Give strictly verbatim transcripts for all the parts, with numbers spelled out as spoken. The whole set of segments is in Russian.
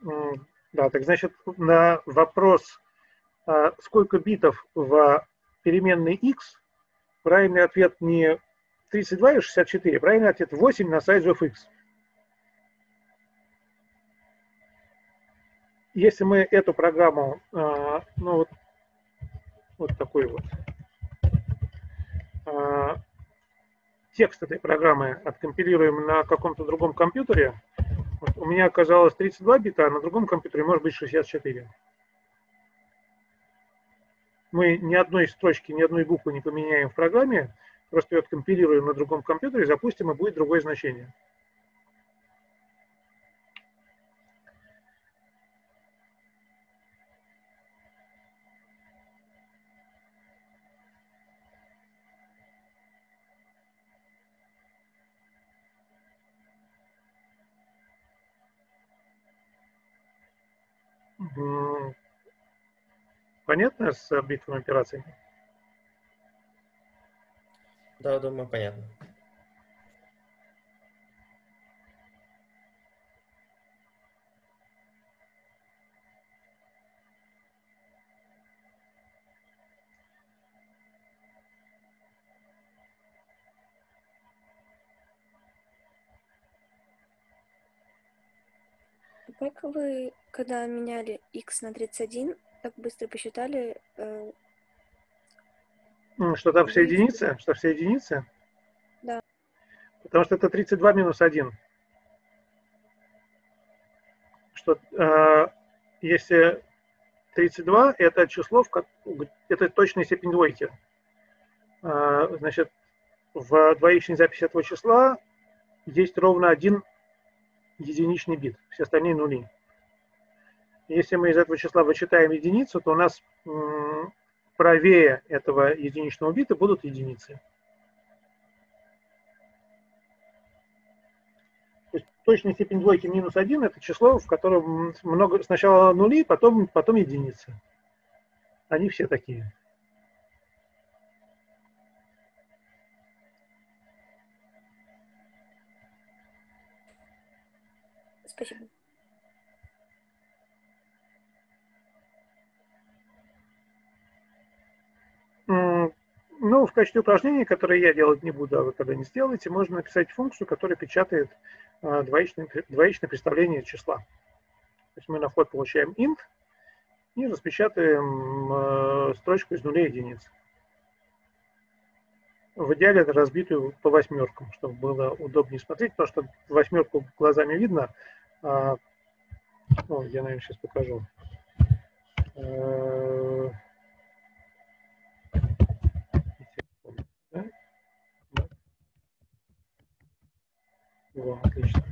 Да, так значит, на вопрос, сколько битов в переменной x, правильный ответ не тридцать два и шестьдесят четыре, правильный ответ восемь на size of x. Если мы эту программу, ну вот, вот такой вот текст этой программы откомпилируем на каком-то другом компьютере, вот у меня оказалось тридцать два бита, а на другом компьютере может быть шестьдесят четыре. Мы ни одной строчки, ни одной буквы не поменяем в программе, просто ее откомпилируем на другом компьютере, запустим, и будет другое значение. Понятно с битвами операциями? Да, думаю, понятно. Как вы, когда меняли x на тридцать один, так быстро посчитали? Э, что там все единицы? Что все единицы? Да. Потому что это тридцать два минус один. Что, э, если тридцать два это число, в, это точная степень двойки. Э, значит, в двоичной записи этого числа есть ровно один единичный бит, все остальные нули. Если мы из этого числа вычитаем единицу, то у нас правее этого единичного бита будут единицы. То есть точная степень двойки минус один это число, в котором много, сначала нули, потом, потом единицы. Они все такие. Спасибо. Ну, в качестве упражнения, которое я делать не буду, а вы когда не сделаете, можно написать функцию, которая печатает двоичное, двоичное представление числа. То есть мы на вход получаем int и распечатаем строчку из нулей и единиц. В идеале это разбитую по восьмеркам, чтобы было удобнее смотреть, потому что восьмерку глазами видно. А, ну, я, наверное, сейчас покажу. Да? Во, отлично.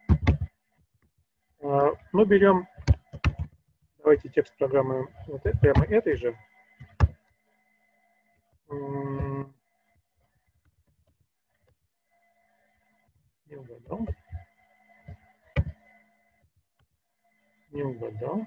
А, мы берем, давайте текст программы вот прямо этой же. Не угадал. Не угадал.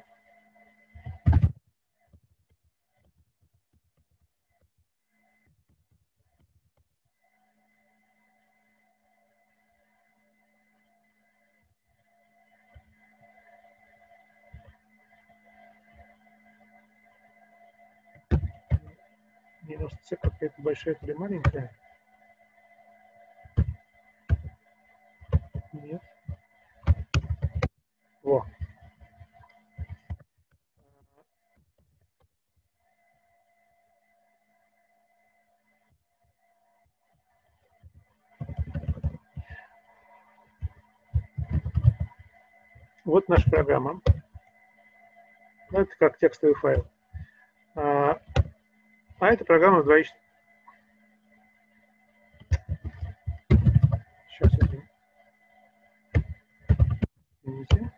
девяносто цэ какая-то большая или маленькая? Нет. Во. Вот наша программа. Это как текстовый файл. А, а это программа двоичная. Сейчас, извините.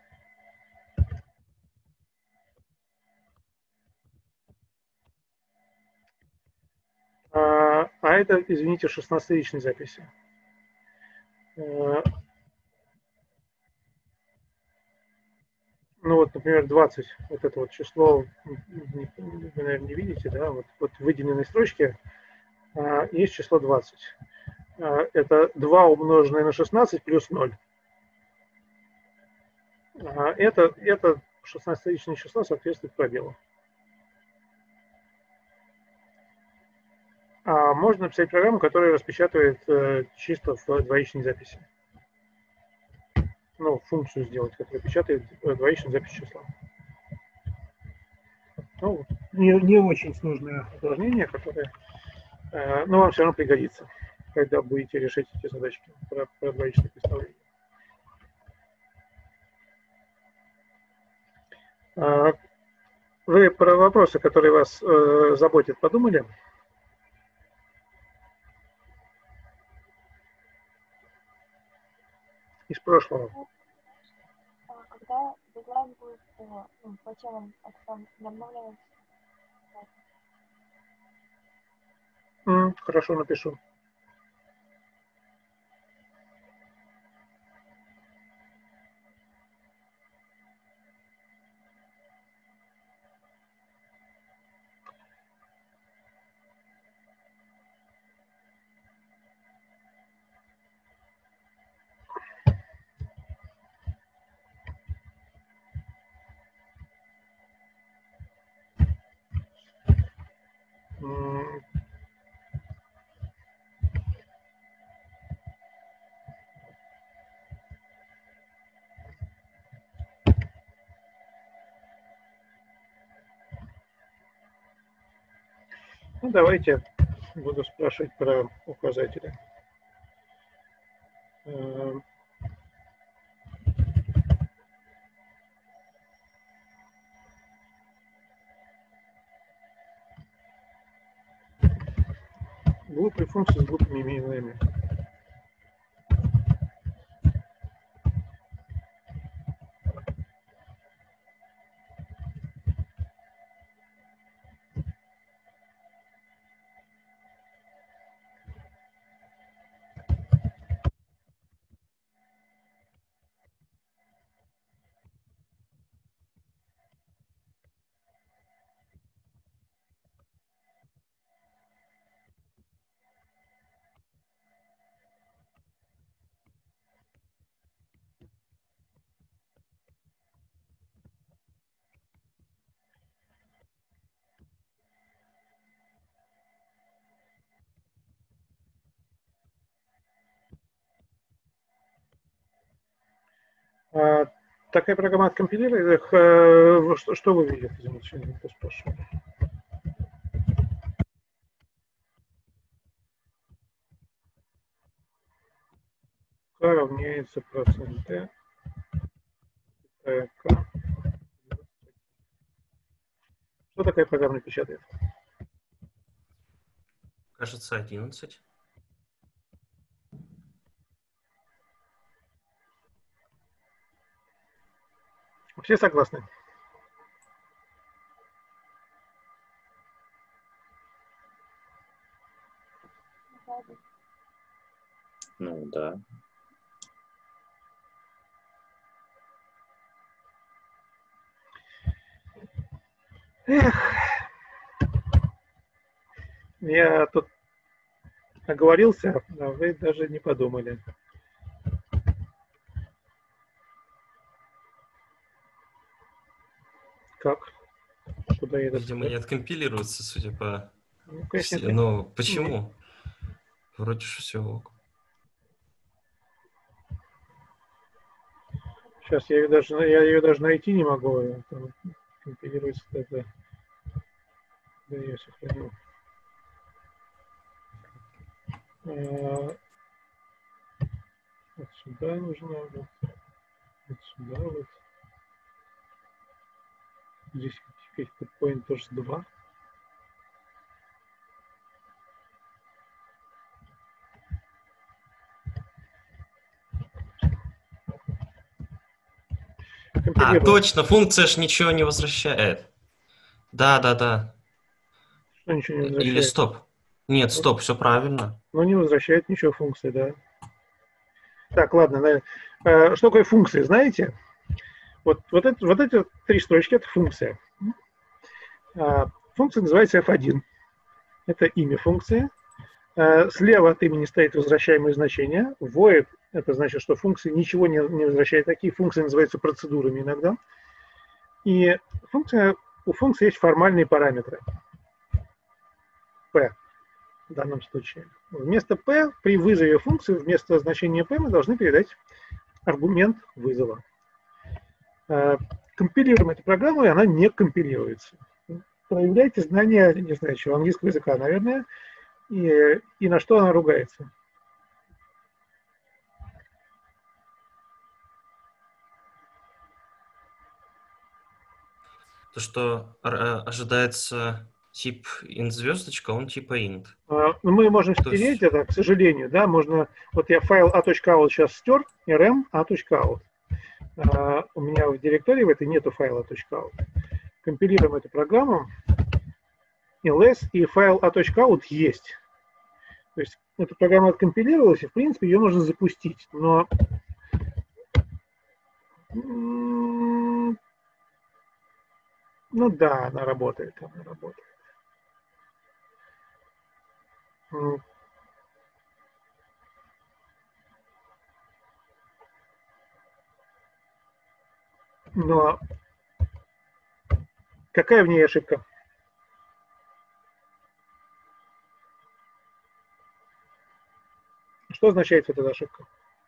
А, а это, извините, шестнадцатиричной записи. А, ну вот, например, двадцать, вот это вот число, вы, наверное, не видите, да, вот, вот в выделенной строчке а, есть число двадцать. А, это два умноженное на шестнадцать плюс ноль. А, Это, это шестнадцатичное число соответствует пробелу. А можно написать программу, которая распечатывает э, чисто в двоичной записи. Ну, функцию сделать, которая печатает э, двоичную запись числа. Ну, не, не очень сложное упражнение, которое, э, но вам все равно пригодится, когда будете решить эти задачки про, про двоичные представления. А, вы про вопросы, которые вас э, заботят, подумали? Из прошлого. Когда дедлайн будет по, ну, по темам, это там не обновляется? М, хорошо, напишу. М, Ну, давайте буду спрашивать про указатели. Э, Глупые функции с глупыми именами. А, такая программа откомпилирует их. э, Что, что вы видите? Извините, я не то спрашиваю. К равняется процент Т. К. Что такая программа печатает? Кажется, одиннадцать. Все согласны? Ну да. Эх, я тут оговорился, а вы даже не подумали. Как? Куда я это Видимо, не откомпилируется, судя по... Ну, конечно, все- это- Но почему? Вроде же все ок. Сейчас я ее даже, я ее даже найти не могу. Там компилируется тогда. Да, я сохранил. А, вот сюда нужно, вот, вот сюда вот. Здесь каких-то pointers два. А, Компилирую. точно, функция ж ничего не возвращает. Да, да, да. Что ничего не Или возвращает? стоп. Нет, стоп, все правильно. Ну, не возвращает ничего функции, да. Так, ладно. да. Э, Что такое функции, знаете? Вот, вот, это, вот эти три строчки – это функция. А, Функция называется эф один. Это имя функции. Э, Слева от имени стоит возвращаемое значение. Void Это значит, что функции ничего не, не возвращают. Такие функции называются процедурами иногда. И функция, у функции есть формальные параметры. P в данном случае. Вместо P при вызове функции, вместо значения P мы должны передать аргумент вызова. Компилируем эту программу, и она не компилируется. Проявляйте знания, не знаю, чего, английского языка, наверное, и, и на что она ругается. То, что ор- ожидается тип int звездочка, он типа int. А, ну, мы можем То стереть есть- это, к сожалению, да, можно, вот я файл a.out сейчас стер, rm a.out. А, у меня в директории в этой нету файла a.out. Компилируем эту программу, ls, и файл a.out есть. То есть эта программа откомпилировалась, и в принципе ее можно запустить, но м, ну да, она работает, она работает. М. Но какая в ней ошибка? Что означает эта ошибка?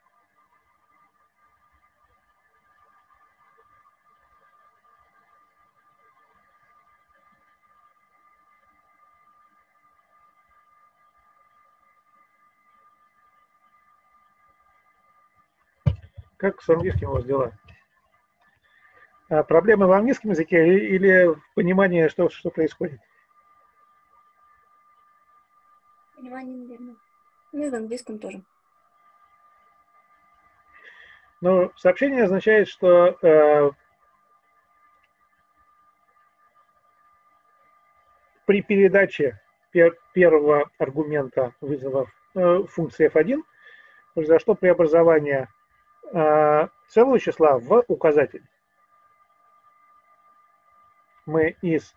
Как с английским у вас дела? А проблемы в английском языке или, или в понимании, что, что происходит? Понимание, наверное. Ну и в английском тоже. Ну, сообщение означает, что э, при передаче пер, первого аргумента вызова э, функции эф один произошло преобразование э, целого числа в указатель. Мы из,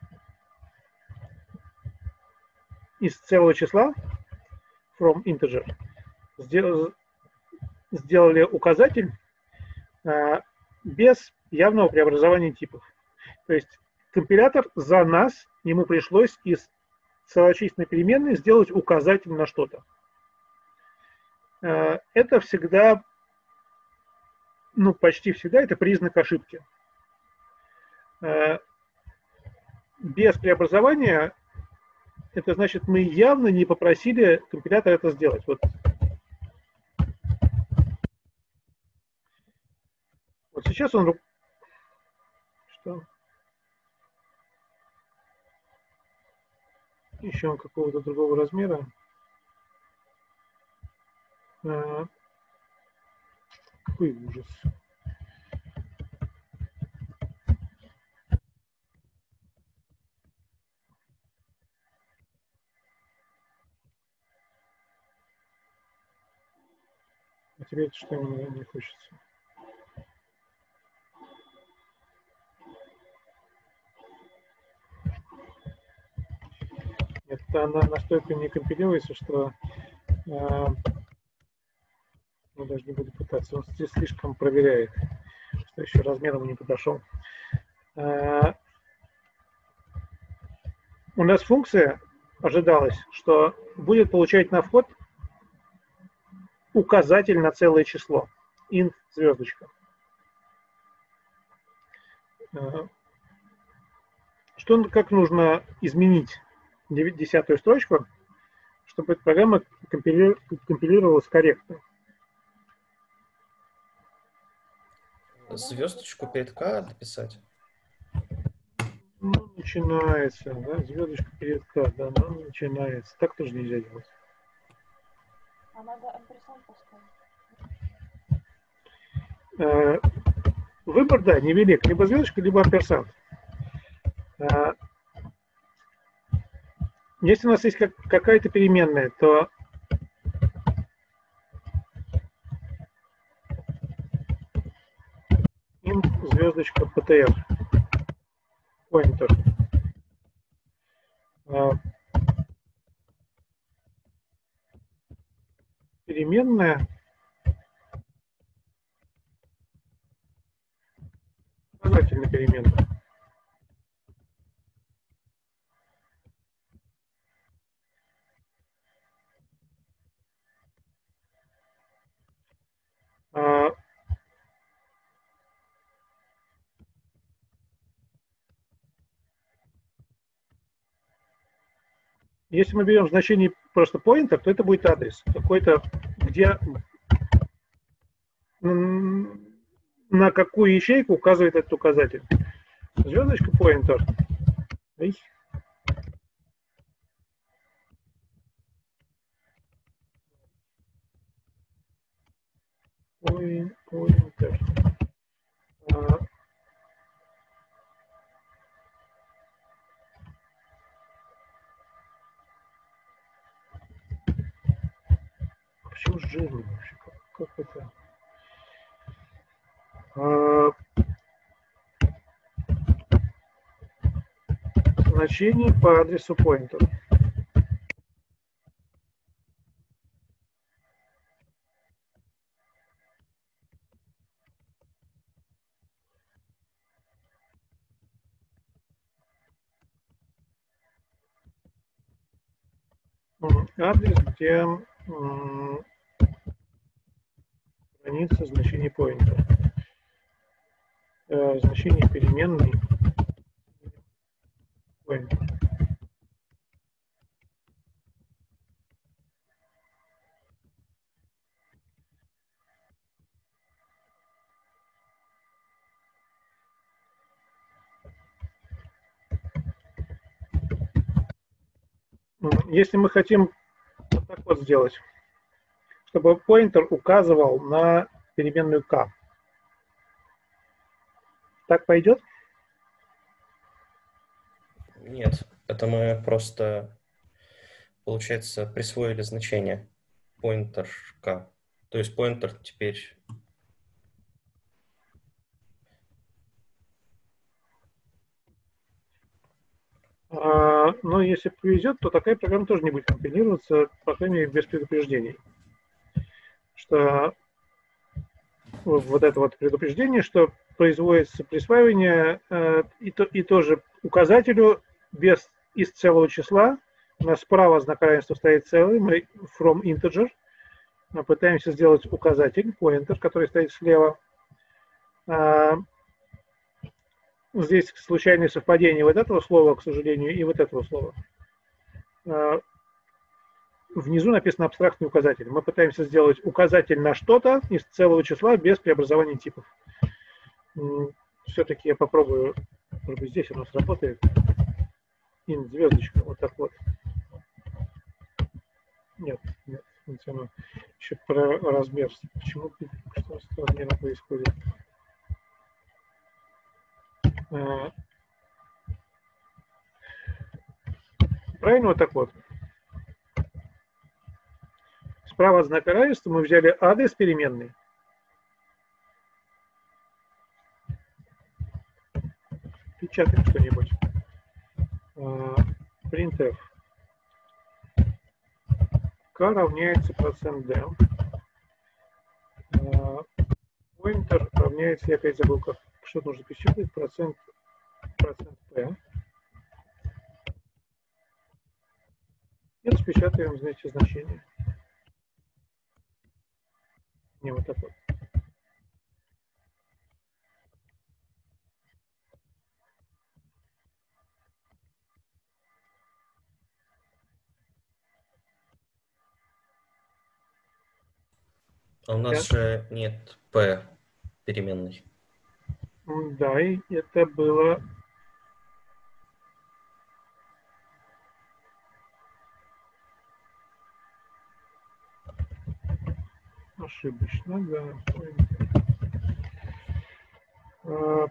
из целого числа from integer сдел, сделали указатель э, без явного преобразования типов. То есть компилятор за нас, ему пришлось из целочисленной переменной сделать указатель на что-то. Э, это всегда, ну почти всегда, это признак ошибки. Э, без преобразования это значит, мы явно не попросили компилятор это сделать. Вот, вот сейчас он... Что? Еще он какого-то другого размера. А, какой ужас. А теперь что мне не хочется? Это она настолько не компилируется, что э, я даже не буду пытаться. Он здесь слишком проверяет, что еще размером не подошел. Э, у нас функция ожидалась, что будет получать на вход указатель на целое число. Int звездочка. Э, что, как нужно изменить десятую строчку, чтобы эта программа компилировалась корректно? Звездочку перед К дописать. Ну, начинается, да, звездочка перед К, да, ну, начинается. Так тоже нельзя делать. А надо амперсанд поставить. Э, выбор, да, невелик. Либо звездочка, либо амперсанд. Э, если у нас есть как, какая-то переменная, то int звездочка ptr pointer. Э, переменная указатель на переменную. А, Если мы берем значение просто pointer, то это будет адрес какой-то, где на какую ячейку указывает этот указатель. Звездочка pointer. Pointer. А, почему жирный вообще? Как, как это? А, значение по адресу pointer. Адрес, где м, хранится значение pointer. Э, значение переменной pointer. Если мы хотим вот так вот сделать, чтобы pointer указывал на переменную k, так пойдет? Нет, это мы просто, получается, присвоили значение pointer k. То есть pointer теперь... А, но если повезет, то такая программа тоже не будет компилироваться, по крайней мере, без предупреждений. Что вот это вот предупреждение, что производится присваивание э, и, то, и тоже указателю без из целого числа. У нас справа знак равенства стоит целый, мы from integer. Мы пытаемся сделать указатель, pointer, который стоит слева. А, здесь случайное совпадение вот этого слова, к сожалению, и вот этого слова. А, внизу написано абстрактный указатель. Мы пытаемся сделать указатель на что-то из целого числа без преобразования типов. Все-таки я попробую, может быть, здесь у нас работает. Ин, звездочка, вот так вот. Нет, нет, нет, еще про размер. Почему, что с размером происходит? А, правильно, вот так вот. Справа от знака равенства мы взяли адрес переменной. Печатаем что-нибудь. Printf. K равняется процент d. Pointer равняется, я опять забыл, как, что нужно печатать, процент, процент p. И распечатаем, знаете, значение. Не, вот так вот. А у нас же нет p переменной. Да, и это было... ошибочно, да. А,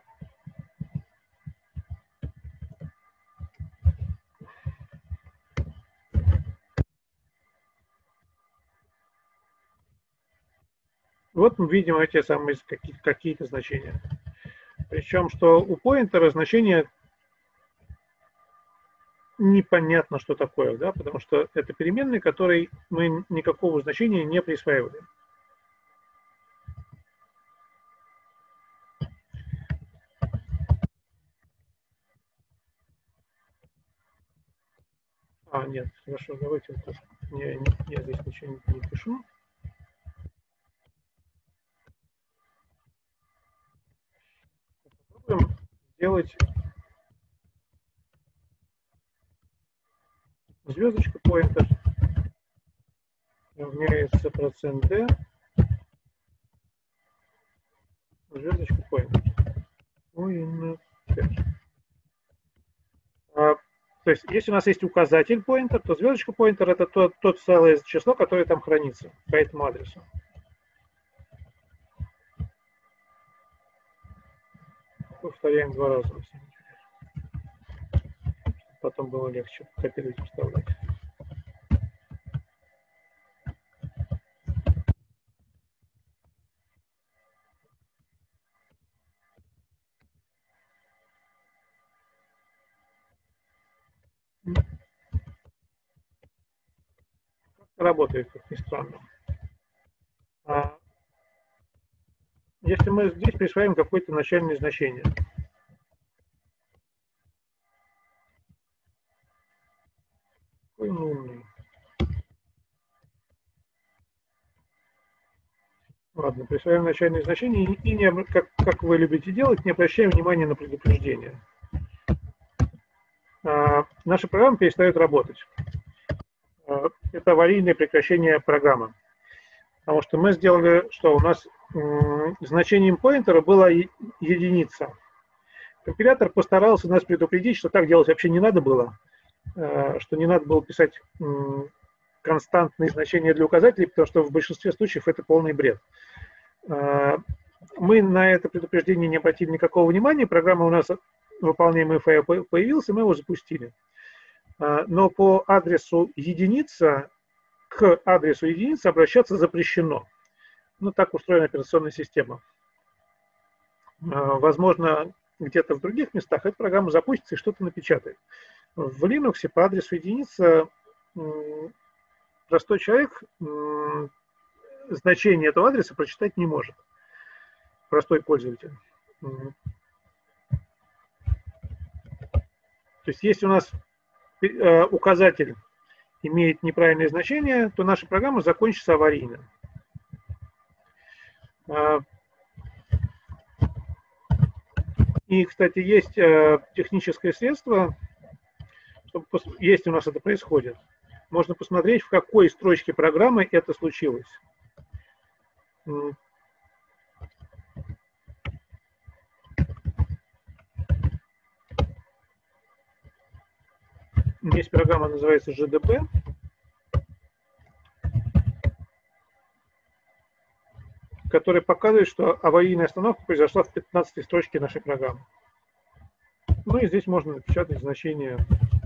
вот мы видим эти самые какие-то значения. Причем, что у поинтера значение непонятно, что такое, да, потому что это переменные, которой мы никакого значения не присваиваем. А, нет, хорошо, давайте вот я, я здесь ничего не, не пишу. Попробуем сделать звездочка pointer равняется процент d звездочка pointer. Pointer. А, то есть, если у нас есть указатель pointer, то звездочка pointer это тот, тот целое число, которое там хранится по этому адресу. Повторяем два раза. Потом было легче копировать и вставлять. Работает, как ни странно. А если мы здесь присваиваем какое-то начальное значение, какой он умный. Ладно, присваиваем начальное значение и, не, как, как вы любите делать, не обращаем внимания на предупреждение. А, наша программа перестает работать. А, это аварийное прекращение программы. Потому что мы сделали, что у нас м, значением поинтера была е- единица. Компилятор постарался нас предупредить, что так делать вообще не надо было, а, что не надо было писать м, константные значения для указателей, потому что в большинстве случаев это полный бред. А, мы на это предупреждение не обратили никакого внимания, программа у нас выполняемый файл появился, мы его запустили. А, но по адресу единица к адресу единицы обращаться запрещено. Ну, так устроена операционная система. Возможно, где-то в других местах эта программа запустится и что-то напечатает. В Linux по адресу единицы простой человек значение этого адреса прочитать не может. Простой пользователь. То есть, если у нас указатель имеет неправильное значение, то наша программа закончится аварийно. И, кстати, есть техническое средство, чтобы, если у нас это происходит, можно посмотреть, в какой строчке программы это случилось. Есть программа, называется джи ди пи. Которая показывает, что аварийная остановка произошла в пятнадцатой строчке нашей программы. Ну и здесь можно напечатать значение,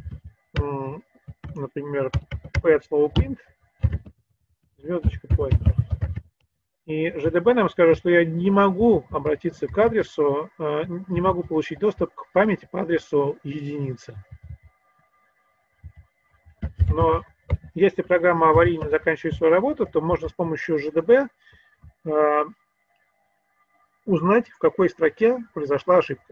например, p от слова print, звездочка pointer. И джи ди би нам скажет, что я не могу обратиться к адресу, не могу получить доступ к памяти по адресу единицы. Но если программа аварийно заканчивает свою работу, то можно с помощью джи ди би э, узнать, в какой строке произошла ошибка.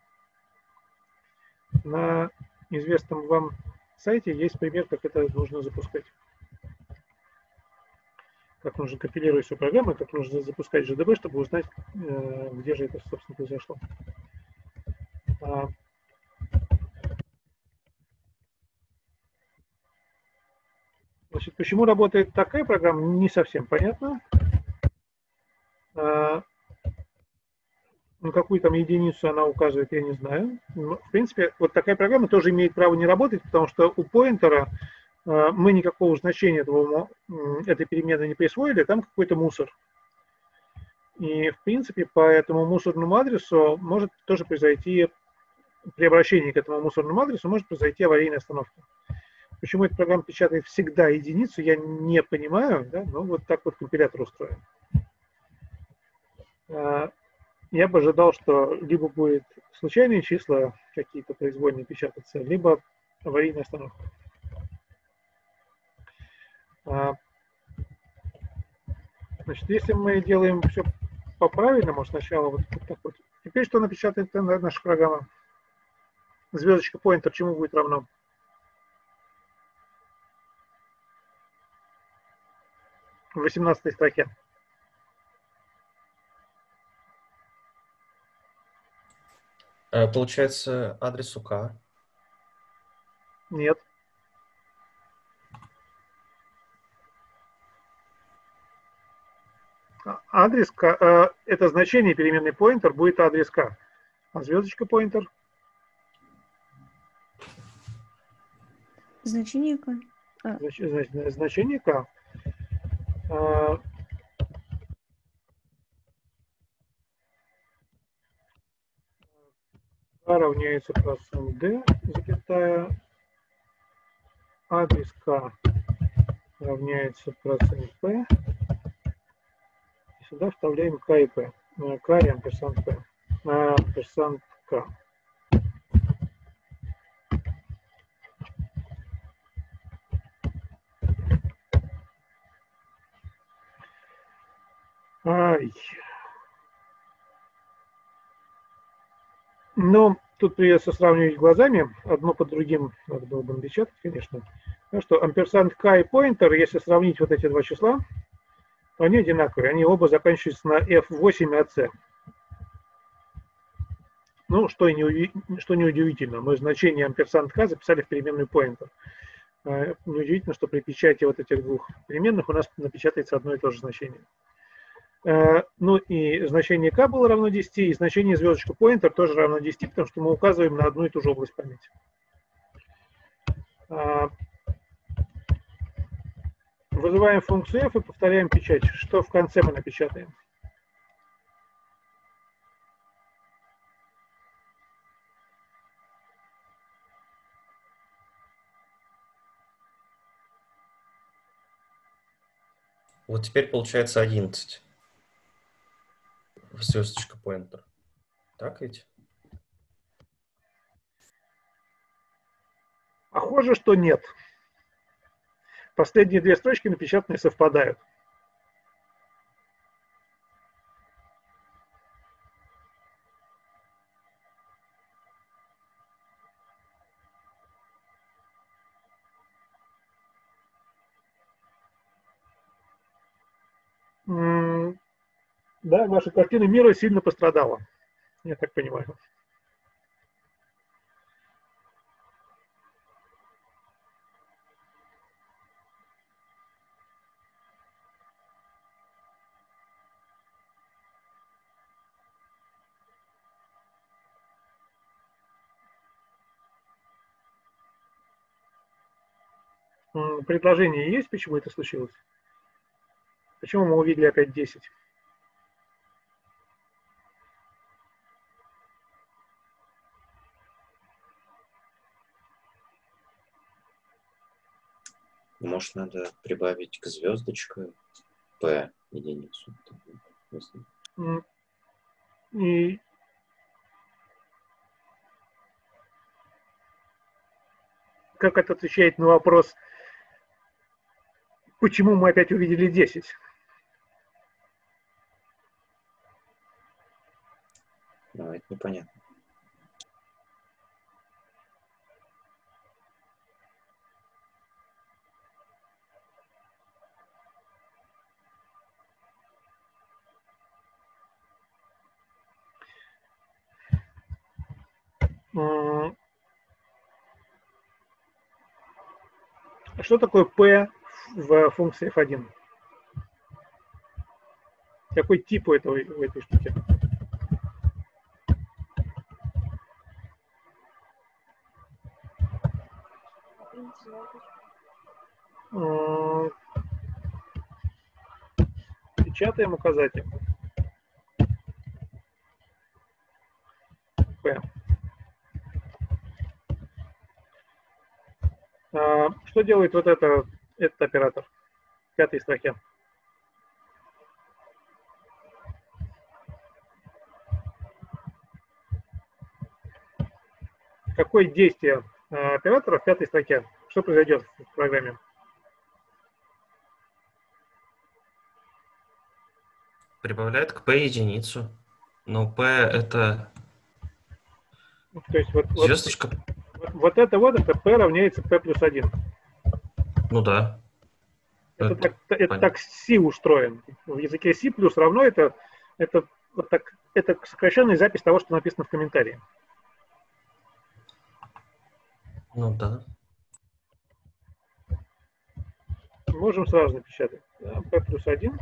На известном вам сайте есть пример, как это нужно запускать. Как нужно компилировать всю программу, как нужно запускать джи ди би, чтобы узнать, э, где же это, собственно, произошло. А, Значит, почему работает такая программа, не совсем понятно. А, на какую там единицу она указывает, я не знаю. Но, в принципе, вот такая программа тоже имеет право не работать, потому что у поинтера а, мы никакого значения этого, этой переменной не присвоили, там какой-то мусор. И, в принципе, по этому мусорному адресу может тоже произойти, при обращении к этому мусорному адресу может произойти аварийная остановка. Почему эта программа печатает всегда единицу, я не понимаю, да? Но вот так вот компилятор устроен. Я бы ожидал, что либо будет случайные числа какие-то произвольные печататься, либо аварийная остановка. Значит, если мы делаем все по-правильному, сначала вот так вот. Теперь что напечатает наша программа? Звездочка pointer чему будет равно? в восемнадцатой строке? Э, Получается, адрес УК. Нет. А- Адрес К, э, это значение переменной pointer будет адрес К. А звездочка pointer? Значение К. Знач- знач- Значение К. А, К равняется процент D, запятая, адрес К равняется процент P. И сюда вставляем К и P. Э, К и амперсант P. А, Амперсант К. Ай. Но тут придется сравнивать глазами. Одно под другим надо было бы напечатать, конечно. Ну что, амперсант К и pointer, если сравнить вот эти два числа, то они одинаковые. Они оба заканчиваются на эф восемь эй си. Ну, что, и не, уви- что неудивительно. Мы значение амперсант К записали в переменную pointer. Э, Неудивительно, что при печати вот этих двух переменных у нас напечатается одно и то же значение. Э, Ну и значение К было равно десяти, и значение звездочка pointer тоже равно десяти, потому что мы указываем на одну и ту же область памяти. А, Вызываем функцию f и повторяем печать. Что в конце мы напечатаем? Вот теперь получается одиннадцать. Звездочка pointer. Так ведь? Похоже, что нет. Последние две строчки напечатанные совпадают. М, Да, ваша картина мира сильно пострадала. Я так понимаю. М, Предложение есть, почему это случилось? Почему мы увидели опять десять? Может, надо прибавить к звездочке P единицу. Если- М, И как это отвечает на вопрос, почему мы опять увидели десять? Ну, это непонятно. М, Что такое P в функции эф один? Какой тип у, этого, у этой штуки? int звездочка. М, Печатаем указатель. P. А, Что делает вот это, этот оператор в пятой строке? Какое действие а, оператора в пятой строке? Что произойдет в программе? Прибавляет к P единицу. Но P это То есть вот, вот, звездочка. вот это вот, это P равняется P плюс один. Ну да. Это Это так, это понятно. так C устроен. В языке C плюс равно это, это, вот так, это сокращенная запись того, что написано в комментарии. Ну да. Можем сразу напечатать. Да, P плюс один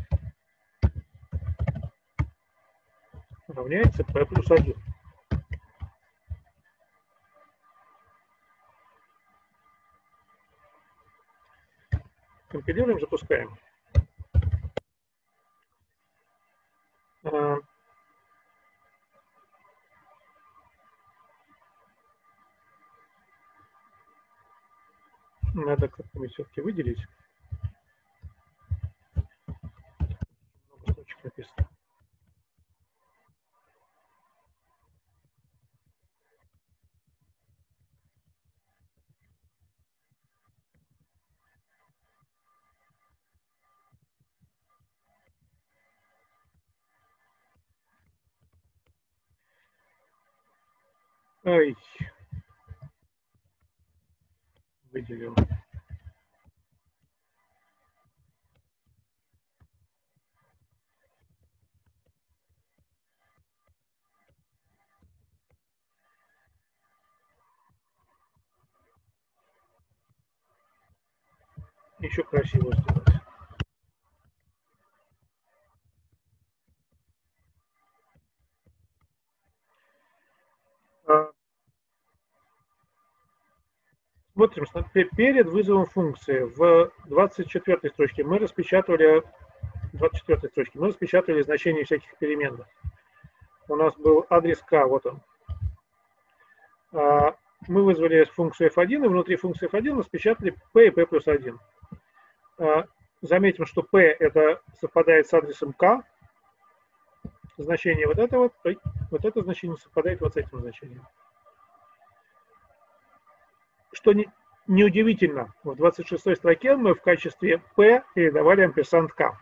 равняется P плюс один. Компилируем, запускаем. А, Надо как-то все-таки выделить. Много строчек написано. Ай, выделил. Еще красиво сделать. А, Смотрим, смотри, перед вызовом функции в двадцать четвёртой строчке мы распечатывали двадцать четвёртой строчке мы распечатали значение всяких переменных. У нас был адрес k, вот он. А, Мы вызвали функцию эф один, и внутри функции эф один распечатали p и p плюс один. А, Заметим, что p это совпадает с адресом k. Значение вот это вот, ой, вот это значение совпадает вот с этим значением. Что не, неудивительно, в двадцать шестой строке мы в качестве p передавали амперсанд k.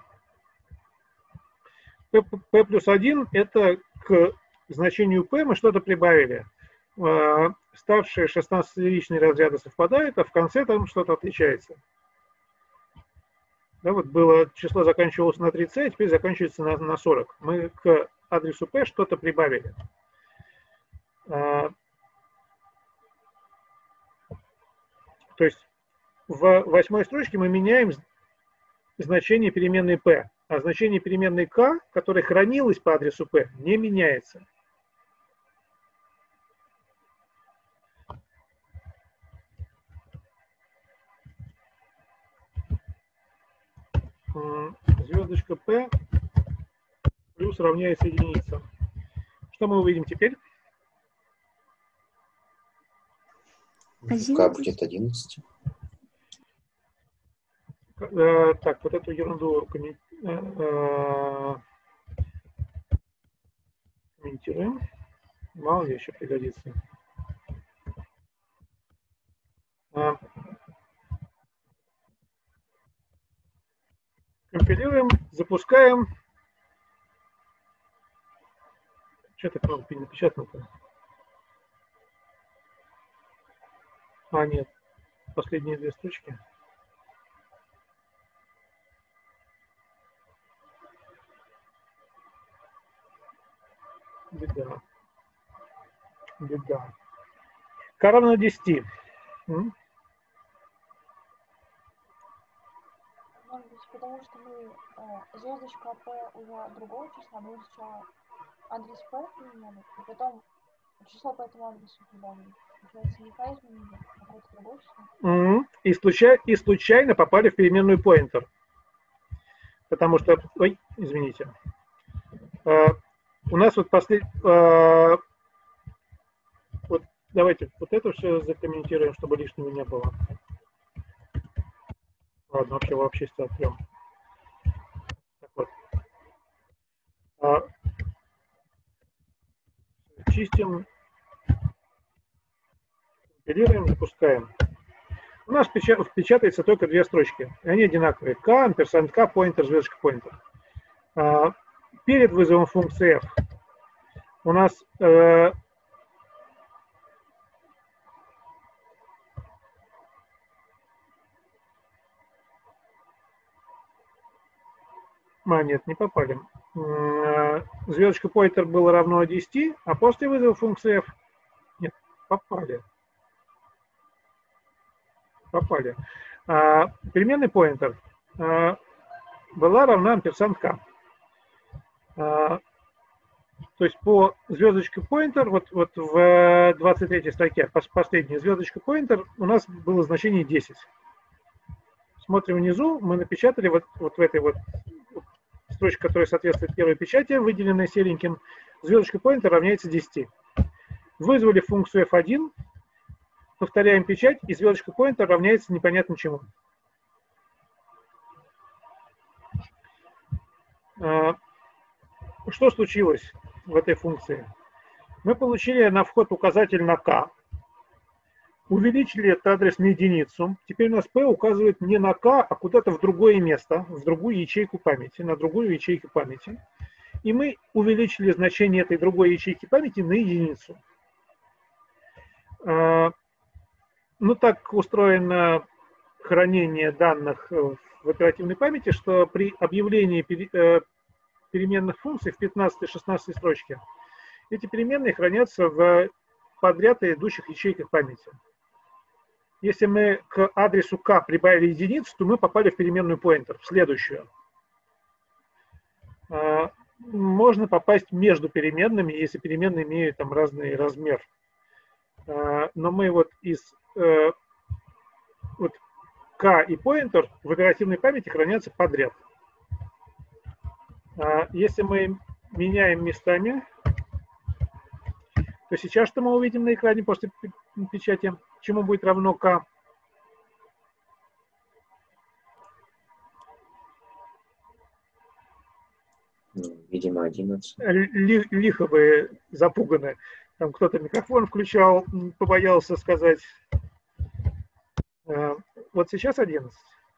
P, p плюс один это к значению p мы что-то прибавили. Старшие шестнадцатиличные разряды совпадают, а в конце там что-то отличается. Да, вот было, число заканчивалось на тридцать, а теперь заканчивается на, на сорок. Мы к адресу p что-то прибавили. То есть в восьмой строчке мы меняем значение переменной p, а значение переменной k, которая хранилась по адресу p, не меняется. Звездочка p плюс равняется единице. Что мы увидим теперь? k будет одиннадцать. Так, вот эту ерунду комментируем. Мало ли еще пригодится. Компилируем, запускаем. Что так много напечатано-то? А, нет. Последние две строчки. Беда. Беда. К равно десяти. М? Может быть, потому что мы э, звездочка P уже другого числа, мы сначала адрес P поменяли, и потом число по этому адресу прибавили. Получается, не K изменили, а какое-то другое число. Mm-hmm. И, случай, и случайно попали в переменную pointer. Потому что... Ой, извините. Uh, у нас вот послед... Uh, вот давайте вот это все закомментируем, чтобы лишнего не было. Ладно, вообще вообще отрем. Так вот. Uh, чистим. Компилируем, запускаем. У нас впечатается только две строчки. Они одинаковые. K, амперсанд K, pointer, звездочка pointer. Uh, перед вызовом функции f у нас uh, А, нет, не попали. М, Звездочка pointer было равно десяти, а после вызова функции f... Нет, попали. Попали. А, переменный pointer а, была равна амперсанд k. А, то есть по звездочке pointer, вот, вот в двадцать третьей строке, последняя звездочка pointer, у нас было значение десять. Смотрим внизу, мы напечатали вот, вот в этой вот строчке, которая соответствует первой печати, выделенной сереньким, звездочка pointer равняется десяти. Вызвали функцию эф один, повторяем печать, и звездочка pointer равняется непонятно чему. Что случилось в этой функции? Мы получили на вход указатель на k, увеличили этот адрес на единицу. Теперь у нас p указывает не на k, а куда-то в другое место, в другую ячейку памяти, на другую ячейку памяти. И мы увеличили значение этой другой ячейки памяти на единицу. Ну, так устроено хранение данных в оперативной памяти, что при объявлении переменных функций в пятнадцатой-шестнадцатой строчке эти переменные хранятся в подряд идущих ячейках памяти. Если мы к адресу k прибавили единицу, то мы попали в переменную pointer, в следующую. Можно попасть между переменными, если переменные имеют там разный размер. Но мы вот из вот k и pointer в оперативной памяти хранятся подряд. Если мы меняем местами, то сейчас что мы увидим на экране после печати? Чему будет равно k? Ну, видимо, одиннадцать. Ли, лихо вы запуганы. Там кто-то микрофон включал, побоялся сказать. Вот сейчас одиннадцать.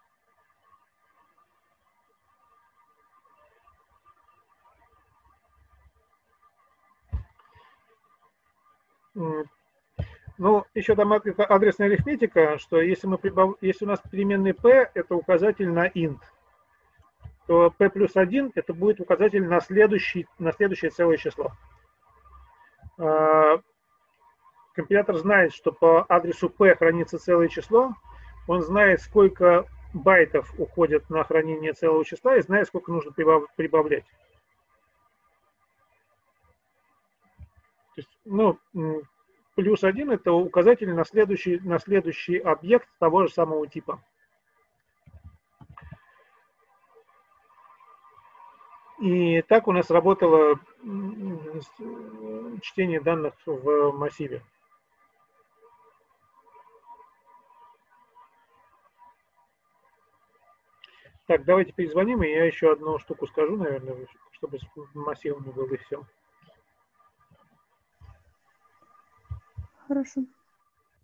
Ну, еще там это адресная арифметика, что если, мы прибав... если у нас переменный p это указатель на int, то p плюс один это будет указатель на, следующий, на следующее целое число. Компилятор знает, что по адресу p хранится целое число, он знает, сколько байтов уходят на хранение целого числа и знает, сколько нужно прибавлять. То есть, ну, плюс один это указатель на следующий, на следующий объект того же самого типа. И так у нас работало чтение данных в массиве. Так, давайте перезвоним, и я еще одну штуку скажу, наверное, чтобы с массивом было и все. Хорошо.